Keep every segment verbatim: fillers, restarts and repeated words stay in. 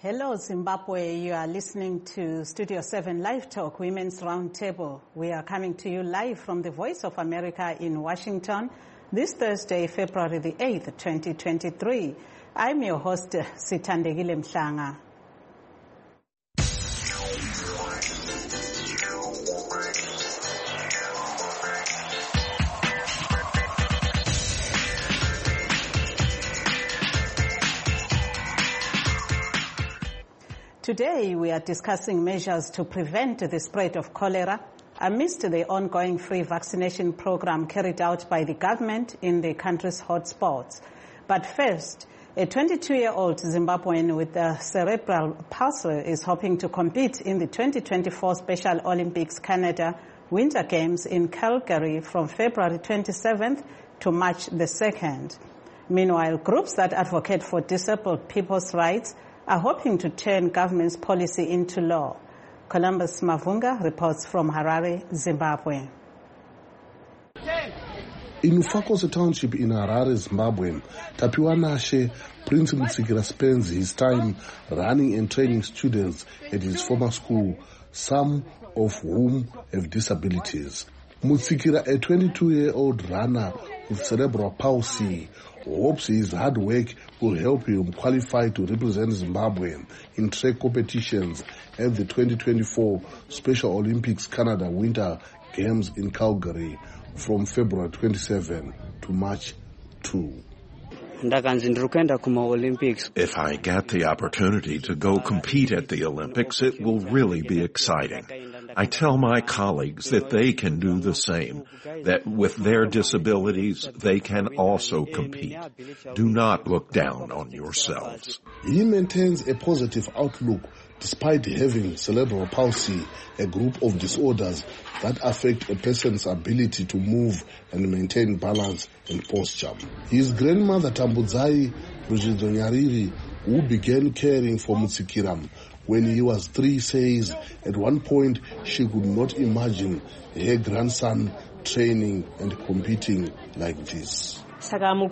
Hello, Zimbabwe. You are listening to Studio seven Live Talk, Women's Roundtable. We are coming to you live from the Voice of America in Washington this Thursday, February the eighth, twenty twenty-three. I'm your host, Sithandegile Mhlanga. Today, we are discussing measures to prevent the spread of cholera amidst the ongoing free vaccination program carried out by the government in the country's hotspots. But first, a twenty-two-year-old Zimbabwean with a cerebral palsy is hoping to compete in the twenty twenty-four Special Olympics Canada Winter Games in Calgary from February twenty-seventh to March the second. Meanwhile, groups that advocate for disabled people's rights are hoping to turn government's policy into law. Columbus Mavunga reports from Harare, Zimbabwe. In Ufakose Township in Harare, Zimbabwe, Tapiwa Nashe Prince Mutsikira spends his time running and training students at his former school, some of whom have disabilities. Mutsikira, a twenty-two-year-old runner with cerebral palsy, hopes his hard work will help him qualify to represent Zimbabwe in track competitions at the twenty twenty-four Special Olympics Canada Winter Games in Calgary from February twenty-seventh to March second. If I get the opportunity to go compete at the Olympics, it will really be exciting. I tell my colleagues that they can do the same, that with their disabilities, they can also compete. Do not look down on yourselves. He maintains a positive outlook despite having cerebral palsy, a group of disorders that affect a person's ability to move and maintain balance and posture. His grandmother Tambudzai Rujidonyariri, who began caring for Mutsikira when he was three, says at one point she could not imagine her grandson training and competing like this. We thank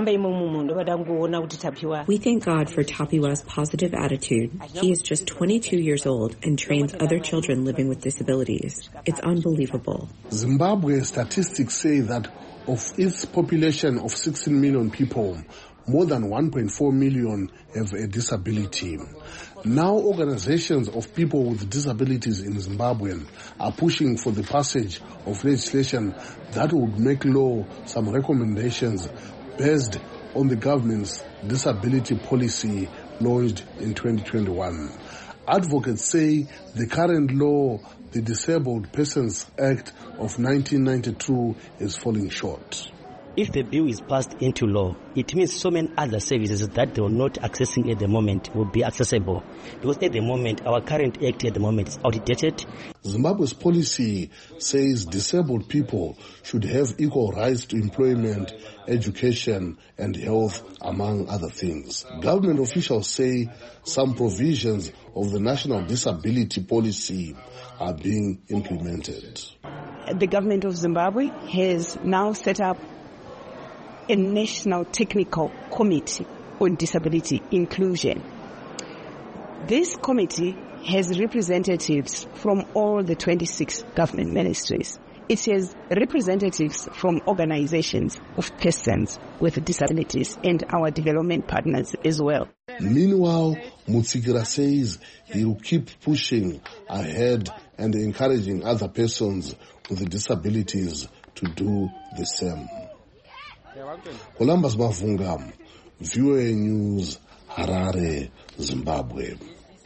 God for Tapiwa's positive attitude. He is just twenty-two years old and trains other children living with disabilities. It's unbelievable. Zimbabwe statistics say that of its population of sixteen million people, more than one point four million have a disability. Now organizations of people with disabilities in Zimbabwe are pushing for the passage of legislation that would make law some recommendations based on the government's disability policy launched in twenty twenty-one. Advocates say the current law, the Disabled Persons Act of nineteen ninety-two, is falling short. If the bill is passed into law, it means so many other services that they are not accessing at the moment will be accessible. Because at the moment, our current act at the moment is outdated. Zimbabwe's policy says disabled people should have equal rights to employment, education, and health, among other things. Government officials say some provisions of the National Disability Policy are being implemented. The government of Zimbabwe has now set up a National Technical Committee on Disability Inclusion. This committee has representatives from all the twenty-six government ministries. It has representatives from organizations of persons with disabilities and our development partners as well. Meanwhile, Mutsikira says he will keep pushing ahead and encouraging other persons with disabilities to do the same. Columbus Mavunga, V O A News, Harare, Zimbabwe.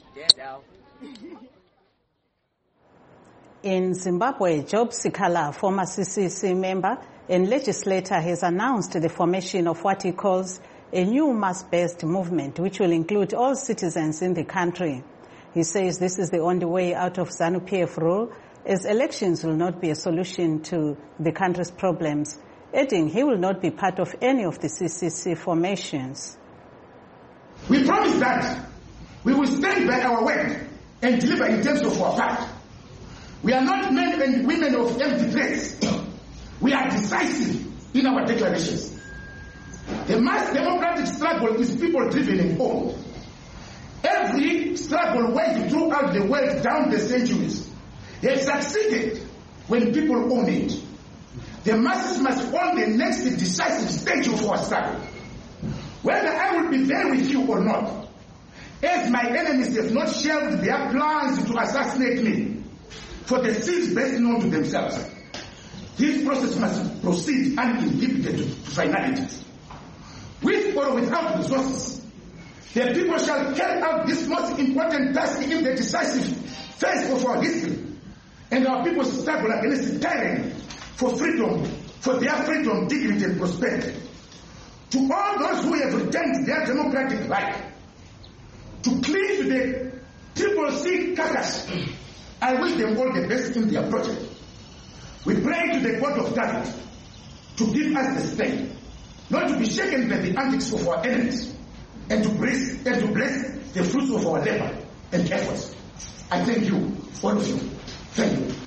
In Zimbabwe, Job Sikala, former C C C member and legislator, has announced the formation of what he calls a new mass-based movement, which will include all citizens in the country. He says this is the only way out of ZANU-P F rule, as elections will not be a solution to the country's problems, adding he will not be part of any of the C C C formations. We promise that we will stand by our word and deliver in terms of our part. We are not men and women of empty threats. We are decisive in our declarations. The mass democratic struggle is people-driven and owned. every struggle waged throughout the world down the centuries has succeeded when people own it. The masses must own the next decisive stage of our struggle. Whether I will be there with you or not, as my enemies have not shelved their plans to assassinate me for the sins best known to themselves, this process must proceed uninhibited to finalities. With or without resources, the people shall carry out this most important task in the decisive phase of our history, and our people struggle against tyranny for freedom, for their freedom, dignity, and prosperity. To all those who have retained their democratic right to cling to the Triple C carcass, I wish them all the best in their project. We pray to the God of David to give us the strength, not to be shaken by the antics of our enemies, and to bless, and to bless the fruits of our labor and efforts. I thank you, all of you. Thank you.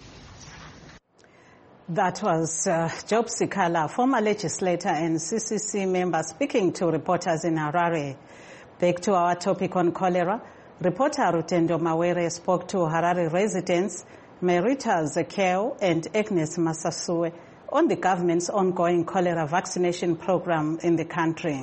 That was uh, Job Sikala, former legislator and C C C member, speaking to reporters in Harare. Back to our topic on cholera. Reporter Rutendo Mawere spoke to Harare residents Merita Zekeo and Agnes Masasue on the government's ongoing cholera vaccination program in the country.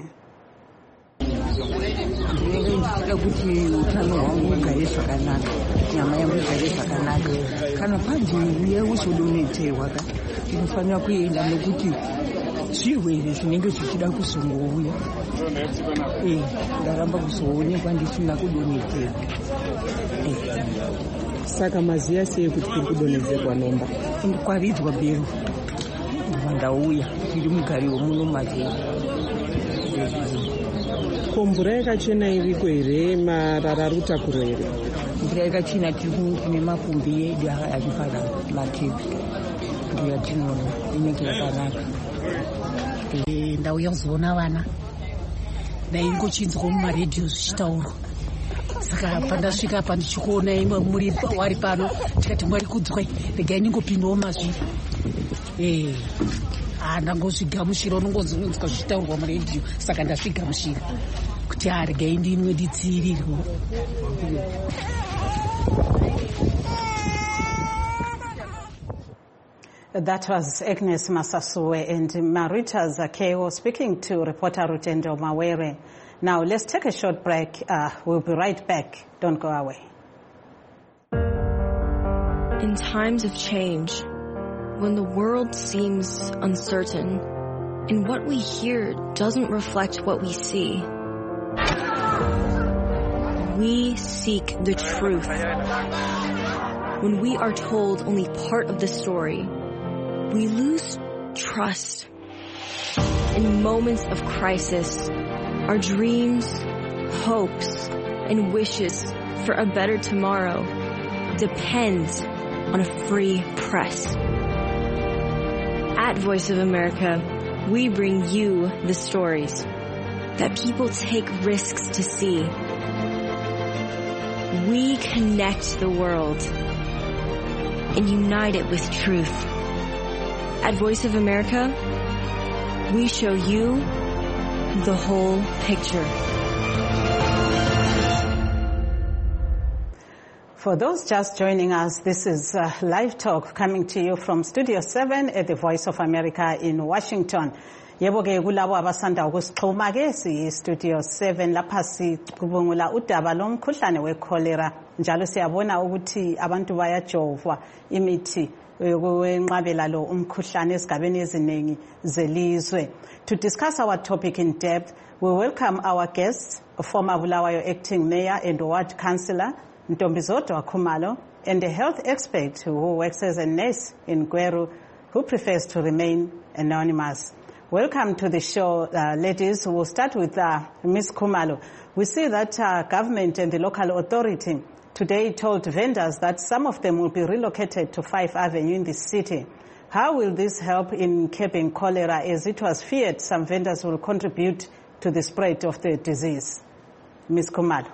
Zvirwere zvinenge zvichida kuzongouya eh ndaramba kuzoonekwa ndisina kudonhedzerwa saka maziya sei kuti kuri kudonhedzerwa nomba ndikwaridzwa bhero ndandauya tiri mugari womuno maziya ko mvura yakachena iriko here marara ari kutakura here mvura yakachena tine mapombi edu ari pana matepi ndiyo yatinoona inenge yakanaka. Ndauya kuzoona vana ndaingochinzwa mumaredhiyo zvichitaurwa, saka pandasvika apa ndichikuona imwe muri wari pano tikati mwari kudzwai regai ningopindawo mazviri eh ah ndangozvigamushira unongonzwa zvichitaurwa muredhiyo, saka ndasvigamushira kuti ah regai ndimwe ndidziirirwe. That was Agnes Masasue and Marita Zakeo speaking to reporter Rutendo Mawere. Now let's take a short break. Uh, we'll be right back. Don't go away. In times of change, when the world seems uncertain and what we hear doesn't reflect what we see, we seek the truth. When we are told only part of the story, we lose trust. In moments of crisis, our dreams, hopes, and wishes for a better tomorrow depend on a free press. At Voice of America, we bring you the stories that people take risks to see. We connect the world and unite it with truth. At Voice of America, we show you the whole picture. For those just joining us, this is uh, Live Talk coming to you from Studio seven at the Voice of America in Washington. Yebo ke kulabo abasanda ukusixhuma ke si Studio seven lapha sicubungula udaba lomkhuhlane wecholera, njalo siyabona ukuthi abantu bayajovwa imithi yokunqabela lo umkhuhlane esigabeni eziningi zelizwe. To discuss our topic in depth, we welcome our guests, former Bulawayo acting mayor and ward councillor Ntombizodwa Khumalo, and a health expert who works as a nurse in Gweru, who prefers to remain anonymous. Welcome to the show, uh, ladies. We'll start with uh, Miz Khumalo. We see that uh, government and the local authority today told vendors that some of them will be relocated to Five Avenue in the city. How will this help in curbing cholera, as it was feared some vendors will contribute to the spread of the disease? Miz Khumalo.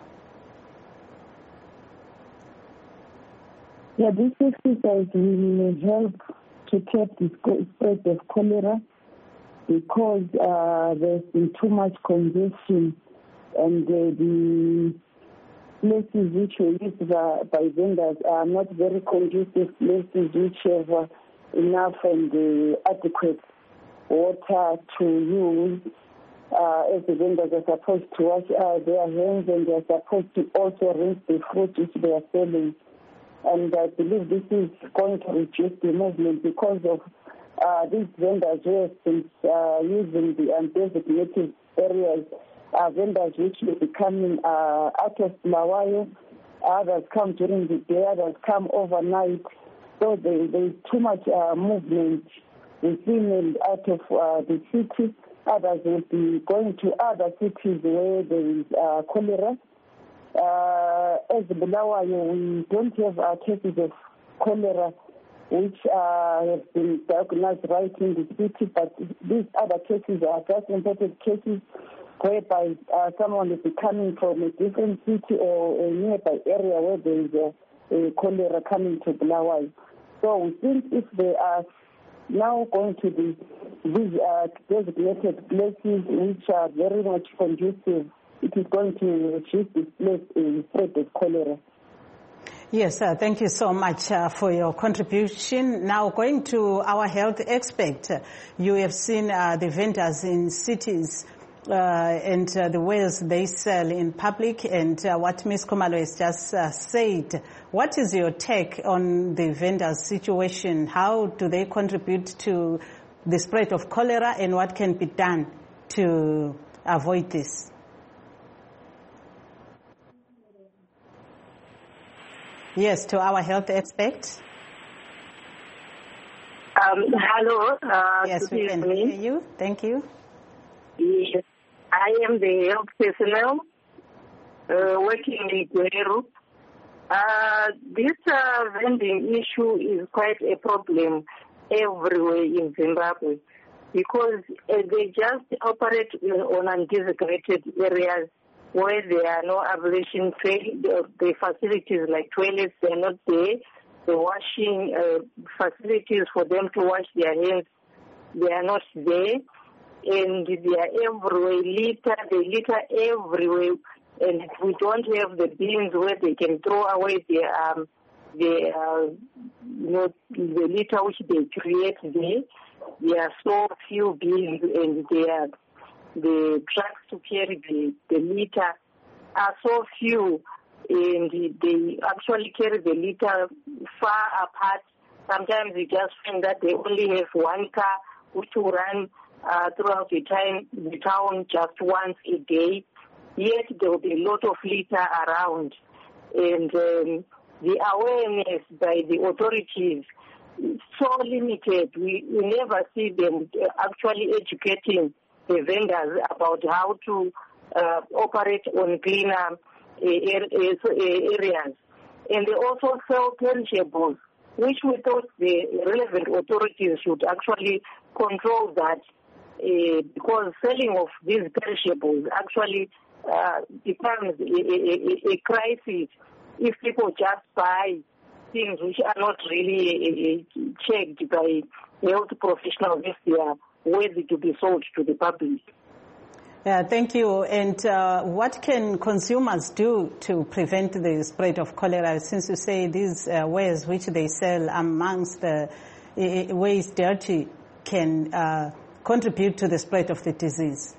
Yeah, this exercise will help to curb the spread of cholera because uh, there's been too much congestion and uh, the places which were used by, by vendors are not very conducive places which have uh, enough and uh, adequate water to use. Uh, as the vendors are supposed to wash uh, their hands, and they are supposed to also rinse the fruit which they are selling. And I believe this is going to reduce the movement because of uh, these vendors who have been uh, using the undesignated areas, uh, vendors which are becoming uh, out of Bulawayo. Others come during the day, others come overnight. So there, there is too much uh, movement within and out of uh, the city. Others will be going to other cities where there is uh, cholera. Uh, as Bulawayo, we don't have uh, cases of cholera which uh, have been diagnosed right in the city, but these other cases are just imported cases whereby uh, someone is coming from a different city or a nearby area where there is a, a cholera coming to Bulawayo. So we think if they are now going to the, these uh, designated places which are very much conducive, it is going to reduce the spread of cholera. Yes, uh, thank you so much uh, for your contribution. Now going to our health expert, you have seen uh, the vendors in cities uh, and uh, the wares they sell in public, and uh, what Miz Khumalo has just uh, said. What is your take on the vendors' situation? How do they contribute to the spread of cholera, and what can be done to avoid this? Yes, to our health expert. Um, hello. Uh, yes, we can hear you. Thank you. Yes, I am the health personnel uh, working in Gweru. Uh, this uh, vending issue is quite a problem everywhere in Zimbabwe because uh, they just operate on undesignated areas where there are no ablution the, the facilities like toilets, they are not there. The washing uh, facilities for them to wash their hands, they are not there. And they are everywhere, litter, they litter everywhere. And we don't have the bins where they can throw away their, um, their uh, you know, the litter which they create there. There are so few bins, and they are the trucks to carry the, the litter are so few, and they actually carry the litter far apart. Sometimes you just find that they only have one car which will run uh, throughout the time the town just once a day. Yet there will be a lot of litter around, and um, the awareness by the authorities is so limited. We, we never see them actually educating the vendors about how to uh, operate on cleaner uh, areas. And they also sell perishables, which we thought the relevant authorities should actually control that, uh, because selling of these perishables actually uh, becomes a, a, a crisis if people just buy things which are not really uh, checked by health professionals if they are worthy to be sold to the public. Yeah, thank you. And uh, what can consumers do to prevent the spread of cholera? Since you say these uh, wares which they sell amongst the uh, ways dirty can uh, contribute to the spread of the disease?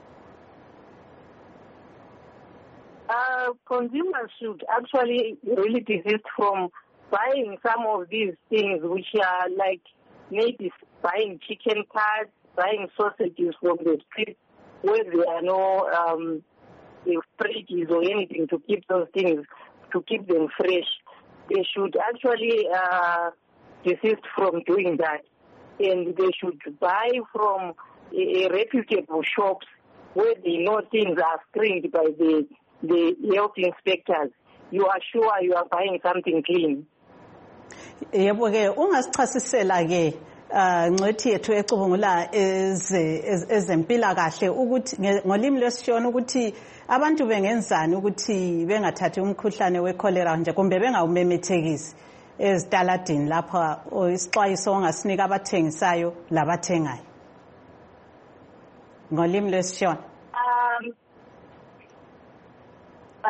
Uh, consumers should actually really desist from buying some of these things which are like maybe buying chicken parts, buying sausages from the street where there are no um, fridges or anything to keep those things, to keep them fresh. They should actually uh, desist from doing that. And they should buy from a, a reputable shops where they know things are screened by the, the health inspectors. You are sure you are buying something clean. Yebo ke ungasichasisela ke ngcethi yethu ecubungula ezempilakahle ukuthi ngolimi lwesishona ukuthi abantu bengenzani ukuthi bengathathi umkhuhlane wecholera nje kumbe bengawumemethekisi ezitaladini lapha isixwayiso ongasinika abathengisayo labathengayo ngolimi lwesishona. Um uh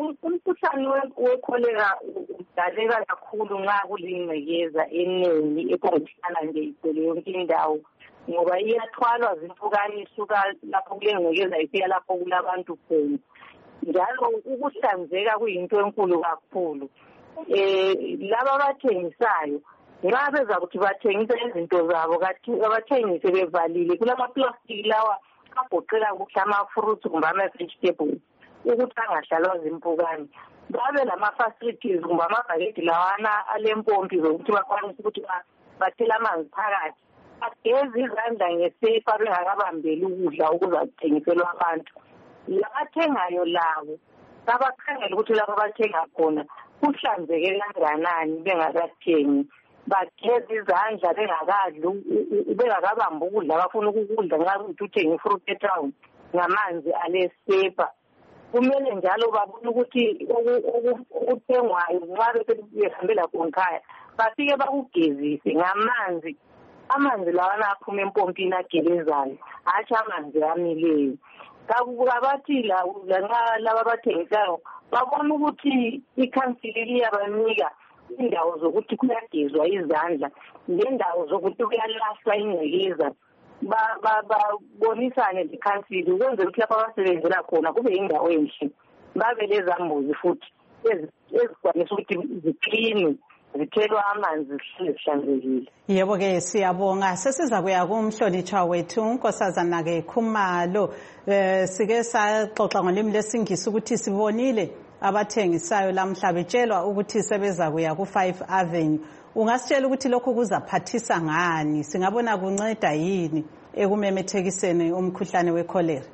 umkhuhlane wekholera udaleka kakhulu nxa kulingcekeza eningi ekhonjisana nje igcwele yonke indawo ngoba iyathwalwa zimpukane isuka lapho kulengcekeza ifika lapho kulabantu khona njalo ukuhlanzeka kuyinto enkulu kakhulu. Eh laba abathengisayo nxa beza ukuthi bathengisa izinto zabo abathengise bevalile kulamaplastiki lawa agoqela kuhle ama-fruits kumbe ama-vegetables ukuthi angahlalwa zimpukane. Babe lama-facilities kumbe amabhakede lawana alempompi zokuthi bakwanise ukuthi bathele amanzi phakathi. Bageze izandla ngesepa bengakabambeli ukudla okuzathengiselwa abantu. Labathengayo labo babakhangela ukuthi lapho abathenga khona kuhlanzeke kanganani bengakathengi. Bageze izandla bengakadli bengakabamba ukudla bafuna ukudla nxa kuthi uthenga ifruit etown ngamanzi alesepa. Kumele njalo babone ukuthi okuthengwayo nxa behambela khonkhaya bafike bakugezise ngamanzi. Amanzi lawana aphuma empompini agelezayo hatshi amanzi amileyo. Kabathi lanxa laba abathengisayo babona ukuthi ikhansili liyabanika indawo zokuthi kuyagezwa izandla nendawo zokuthi kuyalahlwa ingcekeza babonisane lekhansili ukwenzela ukuthi lapho abasebenzela khona kube yindawo enhle babe lezambuzi futhi ezikwanisa ukuthi ziklini zithelwa amanzi zihlanzekile. Yebo ke siyabonga. Sesiza kuya kumhlonitshwa wethu unkosazana ke Khumalo. Eh sike saxoxa ngolimi lesingisi ukuthi sibonile abathengisayo lamhla betshelwa ukuthi sebeza kuya ku five Avenue. Ungasitshela ukuthi lokho kuzaphathisa ngani? Singabona kunceda yini ekumemethekiseni umkhuhlane wekholera?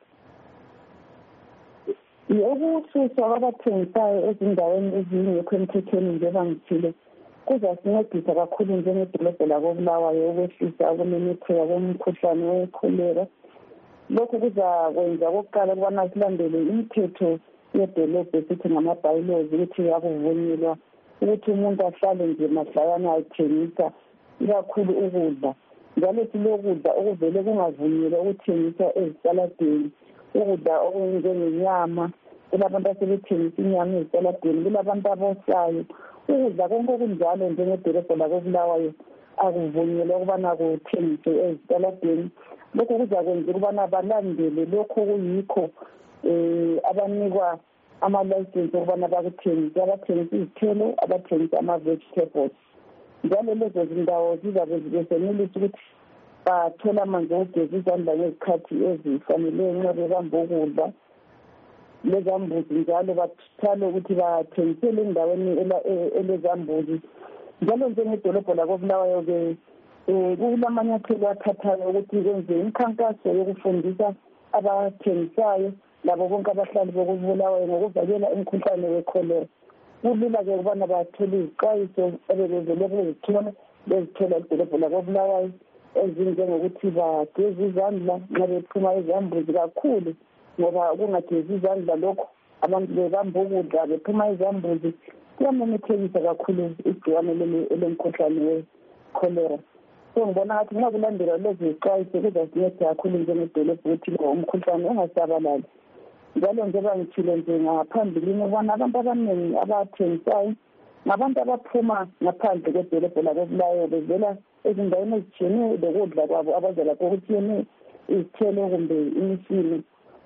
Ukususwa kwabathengisayo ezindaweni ezingekho emthethweni njengoba ngithile kuzasincedisa kakhulu njengedolobho lakoBulawayo ukwehlisa ukumemetheka komkhuhlane wekholera. Lokhu kuzakwenza okokuqala ukubana silandele imithetho yedolobho esithi ngama-bylaws ukuthi akuvunyelwa ukuthi umuntu ahlale nje mahlayana ayithengisa ikakhulu ukudla. Njalo silokudla okuvele kungavunyelwa ukuthengiswa ezitaladeni ukudla okunjengenyama. Kulabantu asebethengisa inyama ezitaladeni, kulabantu abosayo. Ukudla konke okunjalo njengedolobho lakoBulawayo akuvunyelwa ukubana kuthengiswe ezitaladeni. Lokhu kuzakwenza ukubana balandele lokho kuyikho um abanikwa ama-license okubana bakuthengise, abathengisa izithelo, abathengisa ama-vegetables. Njalo lezo zindawo zizabe zibesenelisa ukuthi bathole amanzi okugeza izandla ngezikhathi ezifaneleyo nxa bebamba ukudla. Lezambuzi njalo bathale ukuthi bathengisele endaweni elezambuzi. Njalo njengedolobho lakoBulawayo-ke um kulamanyathelo athathayo ukuthi kwenze imikhankaso yokufundisa abathengisayo labo bonke abahlali bokuBulawayo ngokuvikela umkhuhlane wekholera. Kulula-ke ukubana bathole izixwayiso ebebevele bezithola bezithola edolobho lakoBulawayo ezinjengokuthi bageze izandla nxa bephuma ezambuzi kakhulu ngoba ukungagezi izandla lokho abantu bebamba ukudla bephuma ezambuzi kuyamemethekisa kakhulu igciwane elemkhuhlane wekholera. So ngibona ngathi nxa kulandelwa lezi zixwayiso kuzasinceda kakhulu njengedolobho ukuthi lo umkhuhlane ungasabalali. Njalo njengoba ngithile nje ngaphambilini ukubona abantu abaningi abathengisayo ngabantu abaphuma ngaphandle kwedolobho lakoBulawayo bevela ezindaweni ezitshiyeneyo lokudla kwabo abaza lapho okutshiyeneyo izithelo kumbe imifino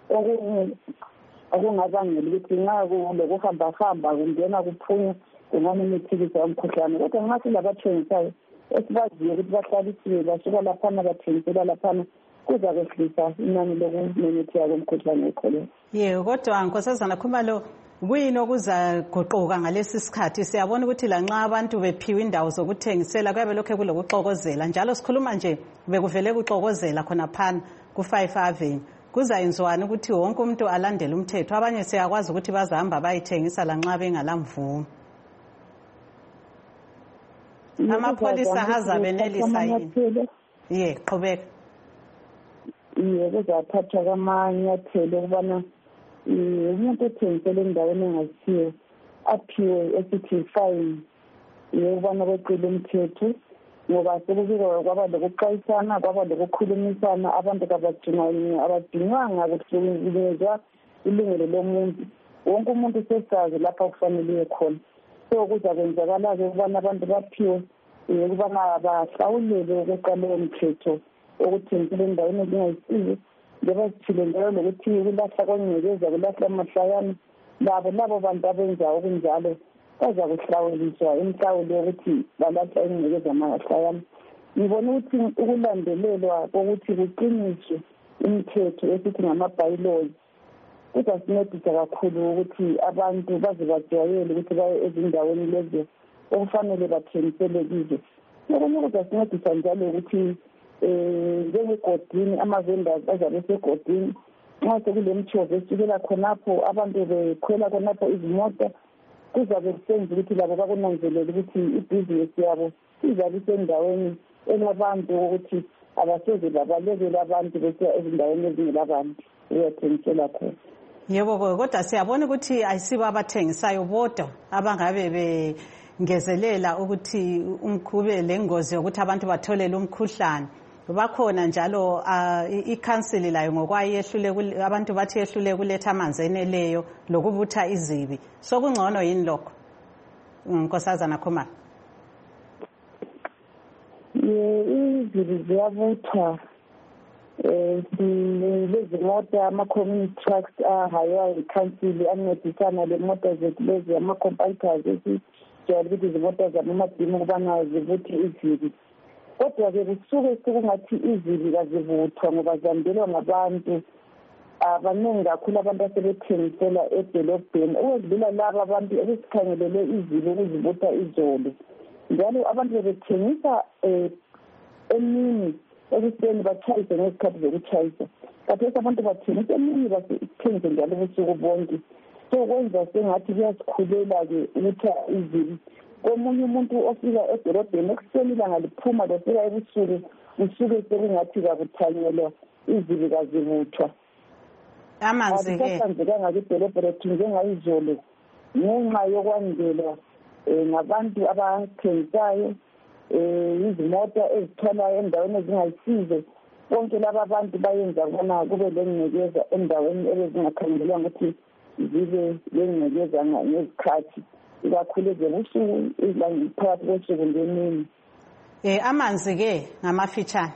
okungabangela ukuthi nxa kulokuhambahamba kungena kuphunya kungamemethekisa umkhuhlane. Kodwa nxa silabathengisayo esibaziyo ukuthi bahlalisiwe basuka laphana bathengisela laphana kuzakwehlisa inani lokumemetheka komkhuhlane wekholera. Yebo, kodwa nkosazana Khumalo kuyini okuzaguquka ngalesi sikhathi? Siyabona ukuthi lanxa abantu bephiwe indawo zokuthengisela kuyabe lokho kulokuxokozela njalo sikhuluma nje bekuvele kuxokozela khona phana ku five Avenue. Kuzayenziwani ukuthi wonke umuntu alandele umthetho? Abanye siyakwazi ukuthi bazahamba bayithengisa lanxa bengalamvumo. Amapholisa azabenelisa yini? Ye, qhubeka. Ye, kuzathathwa kwamanyathelo ukubana umuntu othengisela endaweni engasiyo aphiwe esithi fine yokubana kweqile umthetho ngoba sekubikwa kwaba lokuxwayisana kwaba lokukhulumisana abantu abadinywanga kuhlukunyezwa ilungelo lomuntu wonke umuntu sesazi lapha kufanele khona. So kuzakwenzakala-ke ukubana abantu baphiwe ukubana bahlawulele ukuqaleyo mthetho ukuthi impilo endaweni ezingayisizo njengoba sithile njalo nokuthi kulahla kwengcekeza kulahla amahlayana labo labo bantu abenza okunjalo baza kuhlawuliswa imhlawulo yokuthi balahla ingcekeza amahlayana. Ngibona ukuthi ukulandelelwa kokuthi kuqiniswe imithetho esithi ngama-bylaws kuzasincedisa kakhulu ukuthi abantu baze bajwayele ukuthi baye ezindaweni lezo okufanele bathengisele kizo. Ngibona kuzasincedisa njalo ukuthi um njengegodini ama-vendors azabe segodini nxa sekule mthovo esukela khonapho abantu bekhwela khonapho izimota kuzabe kusenza ukuthi labo bakunanzelele ukuthi ibhizinesi yabo izabe isendaweni elabantu ukuthi abasoze babalekele abantu besiya ezindaweni ezingelabantu uyathengisela khona. Yebo, kodwa siyabona ukuthi ayisibo abathengisayo bodwa abangabe bengezelela ukuthi umkhube lengozi yokuthi abantu batholele umkhuhlane. Bakhona njalo ikhansili layo ngokwayo yehlule abantu bathi yehlule kuletha amanzi eneleyo lokubutha izibi. Sokungcono yini lokho? Nkosazana Khumalo. Izibi ziyabuthwa lezimota ama-community trucks ahaywa ikhansili ancedisana le-mota zethu lezi ama-computers esijwayele ukuthi izimota zabamadimu ukubana zibuthi izibi. Kodwa-ke kusuke sekungathi izibi kazibuthwa ngoba zandelwa ngabantu abaningi kakhulu abantu asebethengisela edolobheni ukwedlula laba abantu ebesikhangelele izibi ukuzibutha izolo. Njalo abantu bebethengisa um emini ekuseni batshayise ngezikhathi zokutshayisa. Kathesi abantu bathengisa emini bathengise njalo ubusuku bonke. So kwenza sengathi kuyasikhulela-ke ukutha izibi. Komunye umuntu ofika edolobheni ekuseni ilanga liphuma lofika ebusuku usuke sekungathi kakuthanyelwa izibi kazibuthwa. Amanzi-ke akusahlanzekanga kwidolobho lethu njengayizolo ngenxa yokwandelwa um ngabantu abathengisayo um izimota ezithwalayo endaweni ezingayisizo. Bonke laba abantu bayenza bona kube lengcekeza endaweni ebezingakhangelelwanga ukuthi zibe lengcekeza ngezikhathi ikakhulu ezebusuku phakathi kosuku ngemini. Um amanzi-ke ngamafitshane?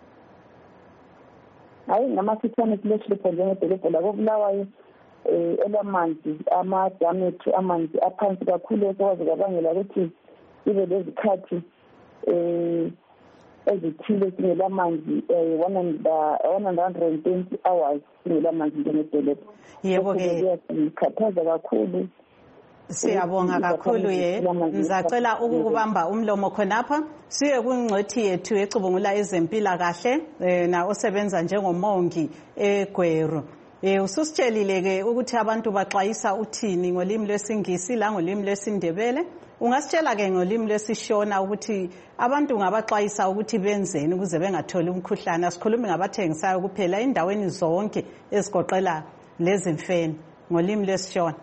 Hayi ngamafitshane silehlupho njengedolobho lakobulawayo um elamanzi amadamu ethu amanzi aphansi kakhulu okwazi kwabangela ukuthi ibe lezikhathi um ezithile singelamanzi um one hundred and twenty hours singelamanzi njengedolobho. Yebo-ke kuyakhathaza kakhulu. Siyabonga kakhulu ye. Ngizacela ukukubamba umlomo khonapha siye kungcwethi yethu ecubungula ezempilakahle na osebenza njengomongi eGweru. Eh ususitshelile ke ukuthi abantu baxwayisa uthini ngolimi lwesingisi la ngolimi lwesindebele. Ungasitshela ke ngolimi lwesishona ukuthi abantu ngabaxwayisa ukuthi benzeni ukuze bengatholi umkhuhlane. Asikhulumi ngabathengisayo kuphela indaweni zonke ezigoqela lezi mfene ngolimi lwesishona.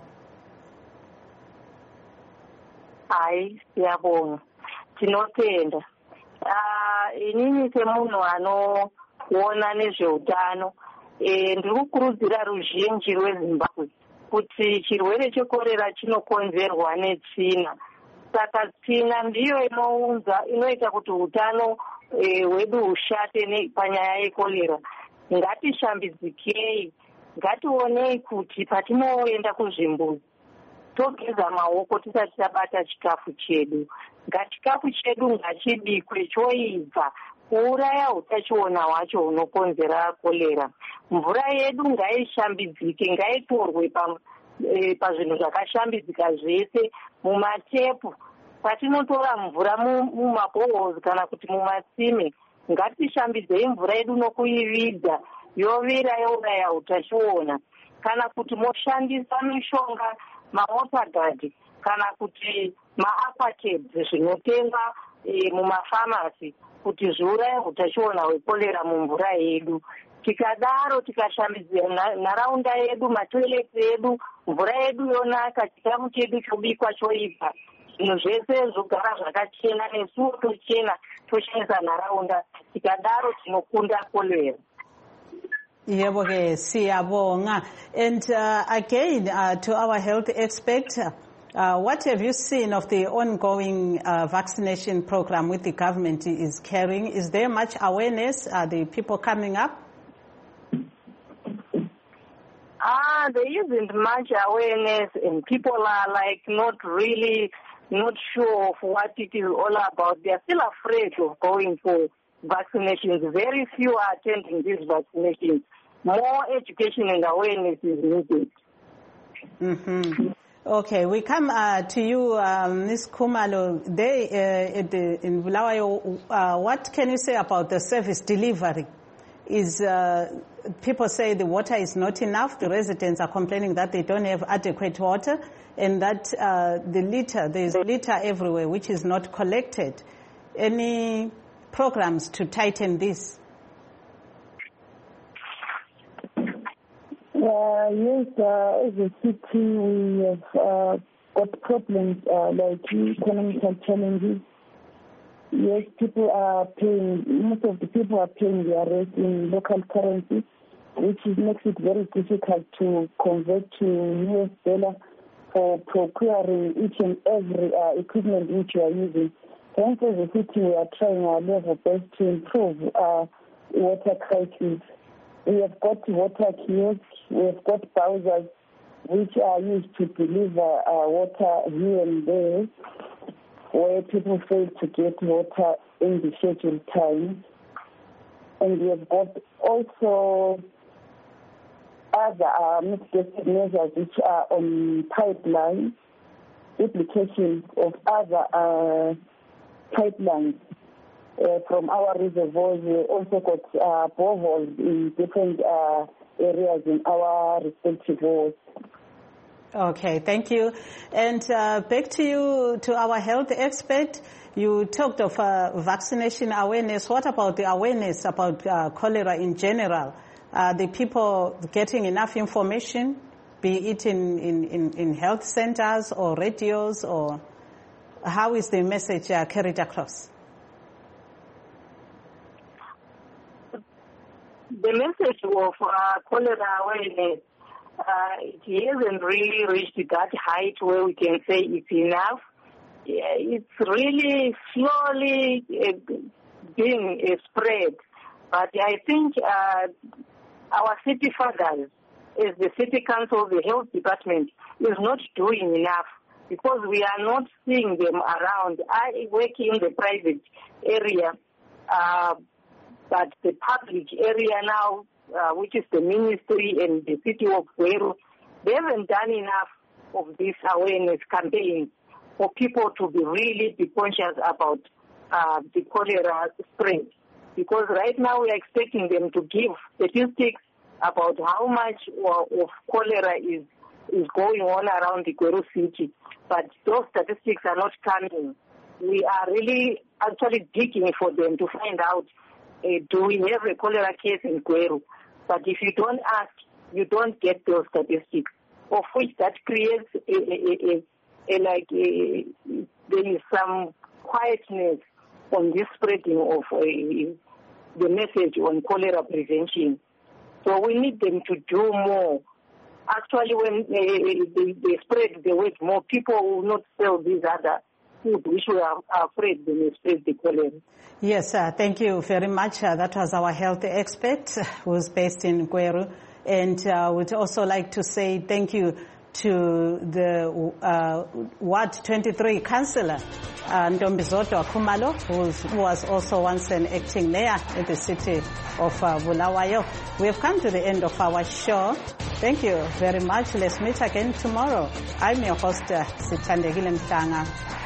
Hayi siyabonga tinotenda ah inini semunhu anoona nezveutano eh ndiri kukurudzira ruzhinji rweZimbabwe kuti chirwere chekorera chinokonzerwa netsvina. Saka tsvina ndiyo inounza inoita kuti utano hwedu hushate panyaya yekorera. Ngatishambidzikei, ngationei kuti patinoenda kuzvimbuzi togeza maoko tisati tabata chikafu chedu. Ngachikafu chedu ngachibikwe choibva kuuraya utachiona hwacho hunokonzera korera. Mvura yedu ngaishambidzike, ngaitorwe pazvinhu zvakashambidzika zvese mumatepu. Patinotora mvura mumabhohos kana kuti mumatsime, ngatishambidzei mvura yedu nokuividza yovira youraya utachiona. Kana kuti moshandisa mishonga mawaterguard kana kuti maaquatabs zvinotengwa e, mumafamasi kuti zviuraye utachiona hwekorera mumvura yedu. Tikadaro tikashambidzira nharaunda yedu, matoileti edu, mvura yedu yonaka, chikafu chedu chobikwa choibva, zvinhu zvese zvogara zvakachena, nesuwo tochena, toshandisa nharaunda. Tikadaro tinokunda korera. Yebo ke siyabonga. And uh, again, uh, to our health expert, uh, what have you seen of the ongoing uh, vaccination program with the government is carrying? Is there much awareness? Are the people coming up? Ah, there isn't much awareness, and people are like not really not sure of what it is all about. They are still afraid of going for vaccinations. Very few are attending these vaccinations. More education and awareness is needed. Mm-hmm. Okay, we come uh, to you, um, Miz Khumalo. They, uh, at the, in Bulawayo, uh, what can you say about the service delivery? Is uh, people say the water is not enough. The residents are complaining that they don't have adequate water, and that uh, the litter, there is litter everywhere, which is not collected. Any programs to tighten this? Uh, yes, uh, as a city, we have uh, got problems uh, like economic challenges. Yes, people are paying, most of the people are paying their rent in local currency, which is, makes it very difficult to convert to U S dollar for procuring each and every uh, equipment which you are using. Hence, as a city, we are trying our level best to improve uh, water crisis. We have got water kiosks, we have got bowsers, which are used to deliver uh, water here and there, where people fail to get water in the scheduled time. And we have got also other uh, mitigated measures which are on pipelines, implications of other uh, pipelines uh, from our reservoirs. We also got uh, boreholes in different uh, areas in our respective wards. Okay, thank you. And uh, back to you, to our health expert. You talked of uh, vaccination awareness. What about the awareness about uh, cholera in general? Are the people getting enough information, be it in, in, in health centers or radios, or how is the message uh, carried across? The message of uh, cholera awareness, uh, it hasn't really reached that height where we can say it's enough. Yeah, it's really slowly uh, being uh, spread. But I think uh, our city fathers, as the city council, the health department, is not doing enough because we are not seeing them around. I work in the private area, uh, but the public area now, uh, which is the ministry and the city of Gweru, they haven't done enough of this awareness campaign for people to be really be conscious about uh, the cholera spread. Because right now we are expecting them to give statistics about how much of cholera is, is going on around the Gweru city. But those statistics are not coming. We are really actually digging for them to find out, uh, do we have a cholera case in Gweru? But if you don't ask, you don't get those statistics, of which that creates a, a, a, a like a, there is some quietness on this spreading of a, the message on cholera prevention. So we need them to do more. Actually, when uh, they, they spread the word more, people will not sell these other food, which we are afraid they may spread the cholera. Yes, uh, thank you very much. Uh, that was our health expert who's based in Gweru. And uh, we'd also like to say thank you to the uh, Ward twenty-three councillor, uh, Ntombizoto Khumalo, who was also once an acting mayor in the city of uh, Bulawayo. We have come to the end of our show. Thank you very much. Let's meet again tomorrow. I'm your host, uh, Sithandegile Mhlanga.